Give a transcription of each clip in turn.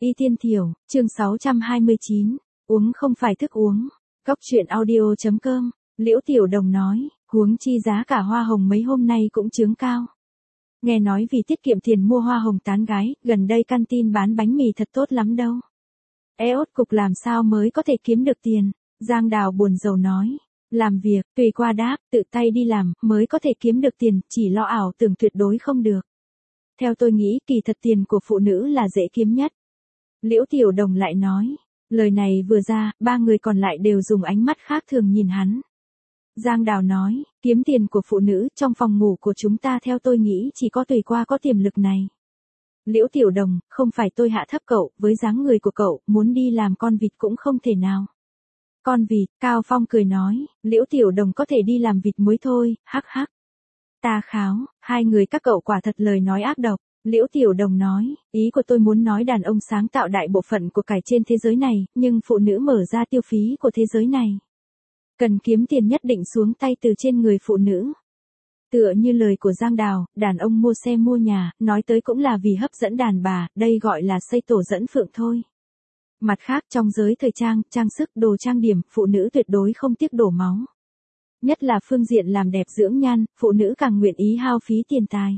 Y Tiên Thiểu, chương 629, uống không phải thức uống. Góc truyện audio.com, Liễu Tiểu Đồng nói, huống chi giá cả hoa hồng mấy hôm nay cũng chướng cao. Nghe nói vì tiết kiệm tiền mua hoa hồng tán gái, gần đây canteen bán bánh mì thật tốt lắm đâu. Ốt cục làm sao mới có thể kiếm được tiền, Giang Đào buồn rầu nói. Làm việc, tùy qua đáp, tự tay đi làm, mới có thể kiếm được tiền, chỉ lo ảo tưởng tuyệt đối không được. Theo tôi nghĩ kỳ thật tiền của phụ nữ là dễ kiếm nhất. Liễu Tiểu Đồng lại nói, lời này vừa ra, ba người còn lại đều dùng ánh mắt khác thường nhìn hắn. Giang Đào nói, kiếm tiền của phụ nữ trong phòng ngủ của chúng ta theo tôi nghĩ chỉ có tùy qua có tiềm lực này. Liễu Tiểu Đồng, không phải tôi hạ thấp cậu, với dáng người của cậu, muốn đi làm con vịt cũng không thể nào. Con vịt, Cao Phong cười nói, Liễu Tiểu Đồng có thể đi làm vịt muối thôi, hắc hắc. Ta kháo, hai người các cậu quả thật lời nói ác độc. Liễu Tiểu Đồng nói, ý của tôi muốn nói đàn ông sáng tạo đại bộ phận của cải trên thế giới này, nhưng phụ nữ mở ra tiêu phí của thế giới này. Cần kiếm tiền nhất định xuống tay từ trên người phụ nữ. Tựa như lời của Giang Đào, đàn ông mua xe mua nhà, nói tới cũng là vì hấp dẫn đàn bà, đây gọi là xây tổ dẫn phượng thôi. Mặt khác trong giới thời trang, trang sức, đồ trang điểm, phụ nữ tuyệt đối không tiếc đổ máu. Nhất là phương diện làm đẹp dưỡng nhan, phụ nữ càng nguyện ý hao phí tiền tài.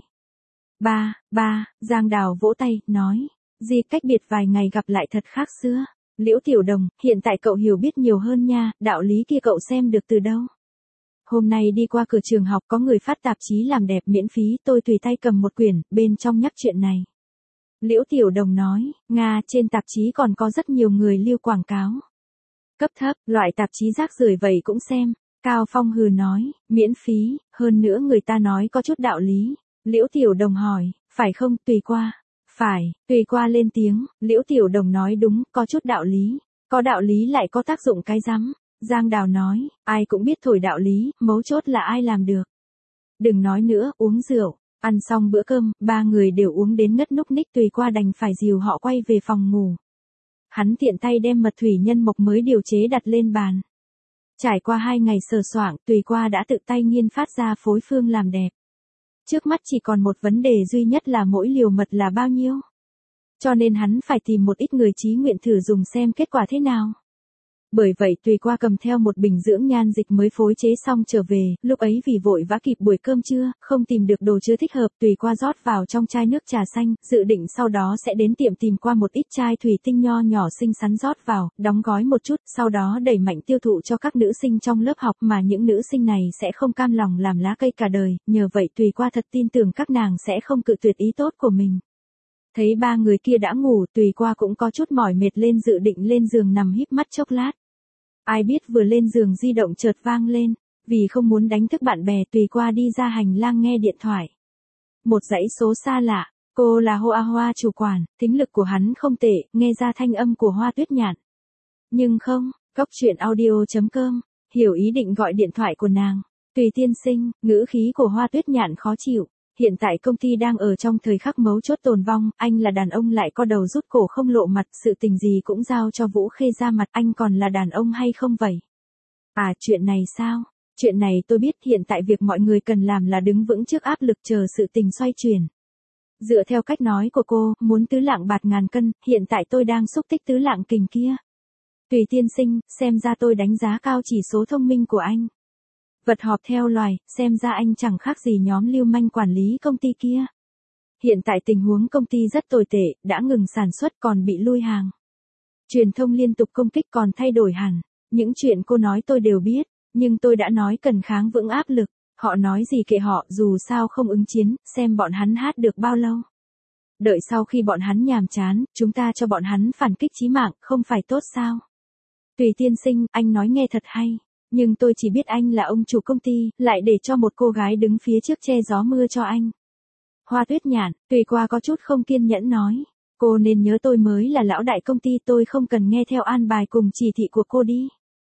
Giang Đào vỗ tay, nói, gì cách biệt vài ngày gặp lại thật khác xưa. Liễu Tiểu Đồng, hiện tại cậu hiểu biết nhiều hơn nha, đạo lý kia cậu xem được từ đâu. Hôm nay đi qua cửa trường học có người phát tạp chí làm đẹp miễn phí, tôi tùy tay cầm một quyển, bên trong nhắc chuyện này. Liễu Tiểu Đồng nói, Nga, trên tạp chí còn có rất nhiều người lưu quảng cáo. Cấp thấp, loại tạp chí rác rưởi vậy cũng xem. Cao Phong hừ nói, miễn phí, hơn nữa người ta nói có chút đạo lý. Liễu Tiểu Đồng hỏi, phải không, tùy qua. Phải, tùy qua lên tiếng, Liễu Tiểu Đồng nói đúng, có chút đạo lý. Có đạo lý lại có tác dụng cái rắm. Giang Đào nói, ai cũng biết thổi đạo lý, mấu chốt là ai làm được. Đừng nói nữa, uống rượu. Ăn xong bữa cơm, ba người đều uống đến ngất núc ních, tùy qua đành phải dìu họ quay về phòng ngủ. Hắn tiện tay đem mật thủy nhân mộc mới điều chế đặt lên bàn. Trải qua 2 ngày sờ soạng, tùy qua đã tự tay nghiên phát ra phối phương làm đẹp. Trước mắt chỉ còn một vấn đề duy nhất là mỗi liều mật là bao nhiêu. Cho nên hắn phải tìm một ít người chí nguyện thử dùng xem kết quả thế nào. Bởi vậy tùy qua cầm theo một bình dưỡng nhan dịch mới phối chế xong trở về, lúc ấy vì vội vã kịp buổi cơm trưa, không tìm được đồ chứa thích hợp, tùy qua rót vào trong chai nước trà xanh, dự định sau đó sẽ đến tiệm tìm qua một ít chai thủy tinh nho nhỏ xinh xắn rót vào, đóng gói một chút, sau đó đẩy mạnh tiêu thụ cho các nữ sinh trong lớp học mà những nữ sinh này sẽ không cam lòng làm lá cây cả đời, nhờ vậy tùy qua thật tin tưởng các nàng sẽ không cự tuyệt ý tốt của mình. Thấy ba người kia đã ngủ, tùy qua cũng có chút mỏi mệt lên dự định lên giường nằm híp mắt chốc lát. Ai biết vừa lên giường di động chợt vang lên, vì không muốn đánh thức bạn bè tùy qua đi ra hành lang nghe điện thoại. Một dãy số xa lạ, cô là Hoa Hoa chủ quản, thính lực của hắn không tệ, nghe ra thanh âm của Hoa Tuyết Nhạn. Nhưng không, góc truyện audio.com, hiểu ý định gọi điện thoại của nàng. Tùy tiên sinh, ngữ khí của Hoa Tuyết Nhạn khó chịu. Hiện tại công ty đang ở trong thời khắc mấu chốt tồn vong, anh là đàn ông lại co đầu rút cổ không lộ mặt, sự tình gì cũng giao cho Vũ Khê ra mặt, anh còn là đàn ông hay không vậy? À, chuyện này sao? Chuyện này tôi biết, hiện tại việc mọi người cần làm là đứng vững trước áp lực chờ sự tình xoay chuyển. Dựa theo cách nói của cô, muốn tứ lạng bạt ngàn cân, hiện tại tôi đang xúc tích tứ lạng kình kia. Tùy tiên sinh, xem ra tôi đánh giá cao chỉ số thông minh của anh. Vật họp theo loài, xem ra anh chẳng khác gì nhóm lưu manh quản lý công ty kia. Hiện tại tình huống công ty rất tồi tệ, đã ngừng sản xuất còn bị lui hàng. Truyền thông liên tục công kích còn thay đổi hẳn. Những chuyện cô nói tôi đều biết, nhưng tôi đã nói cần kháng vững áp lực. Họ nói gì kệ họ, dù sao không ứng chiến, xem bọn hắn hát được bao lâu. Đợi sau khi bọn hắn nhàm chán, chúng ta cho bọn hắn phản kích chí mạng, không phải tốt sao? Tùy tiên sinh, anh nói nghe thật hay. Nhưng tôi chỉ biết anh là ông chủ công ty, lại để cho một cô gái đứng phía trước che gió mưa cho anh. Hoa Tuyết Nhạn, tùy qua có chút không kiên nhẫn nói. Cô nên nhớ tôi mới là lão đại công ty, tôi không cần nghe theo an bài cùng chỉ thị của cô đi.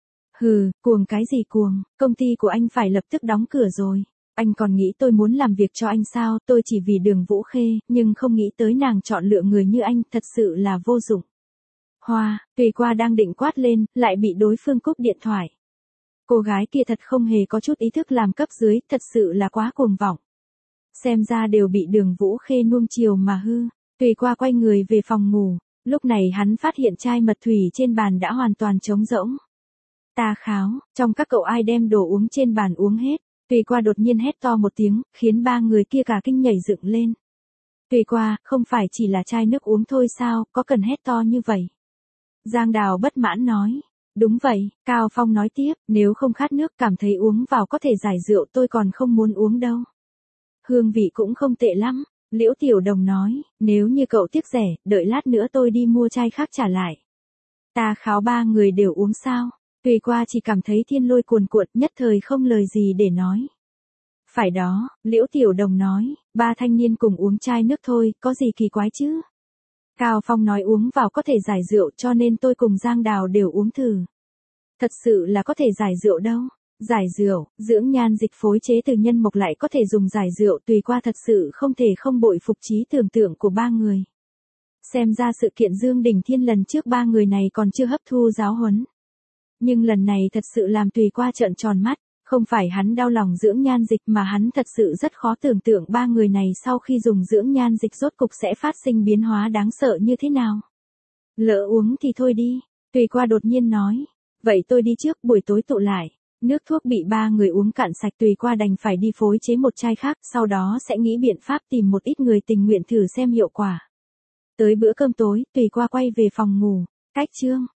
Hừ, cuồng cái gì cuồng, công ty của anh phải lập tức đóng cửa rồi. Anh còn nghĩ tôi muốn làm việc cho anh sao, tôi chỉ vì Đường Vũ Khê, nhưng không nghĩ tới nàng chọn lựa người như anh, thật sự là vô dụng. Hoa, tùy qua đang định quát lên, lại bị đối phương cúp điện thoại. Cô gái kia thật không hề có chút ý thức làm cấp dưới, thật sự là quá cuồng vọng. Xem ra đều bị Đường Vũ Khê nuông chiều mà hư. Tùy qua quay người về phòng ngủ. Lúc này hắn phát hiện chai mật thủy trên bàn đã hoàn toàn trống rỗng. Ta kháo, trong các cậu ai đem đồ uống trên bàn uống hết. Tùy Qua đột nhiên hét to một tiếng, khiến ba người kia cả kinh nhảy dựng lên. Tùy Qua, không phải chỉ là chai nước uống thôi sao, có cần hét to như vậy? Giang Đào bất mãn nói. Đúng vậy, Cao Phong nói tiếp, nếu không khát nước cảm thấy uống vào có thể giải rượu tôi còn không muốn uống đâu. Hương vị cũng không tệ lắm, Liễu Tiểu Đồng nói, nếu như cậu tiếc rẻ, đợi lát nữa tôi đi mua chai khác trả lại. Ta kháo ba người đều uống sao? Tùy Qua chỉ cảm thấy thiên lôi cuồn cuộn, nhất thời không lời gì để nói. Phải đó, Liễu Tiểu Đồng nói, ba thanh niên cùng uống chai nước thôi, có gì kỳ quái chứ? Cao Phong nói uống vào có thể giải rượu cho nên tôi cùng Giang Đào đều uống thử. Thật sự là có thể giải rượu đâu. Giải rượu, dưỡng nhan dịch phối chế từ nhân mộc lại có thể dùng giải rượu. Tùy Qua thật sự không thể không bội phục trí tưởng tượng của ba người. Xem ra sự kiện Dương Đình Thiên lần trước ba người này còn chưa hấp thu giáo huấn. Nhưng lần này thật sự làm Tùy Qua trợn tròn mắt. Không phải hắn đau lòng dưỡng nhan dịch mà hắn thật sự rất khó tưởng tượng ba người này sau khi dùng dưỡng nhan dịch rốt cục sẽ phát sinh biến hóa đáng sợ như thế nào. Lỡ uống thì thôi đi, Tùy Qua đột nhiên nói. Vậy tôi đi trước, buổi tối tụ lại. Nước thuốc bị ba người uống cạn sạch, Tùy Qua đành phải đi phối chế một chai khác, sau đó sẽ nghĩ biện pháp tìm một ít người tình nguyện thử xem hiệu quả. Tới bữa cơm tối, Tùy Qua quay về phòng ngủ. Cách chương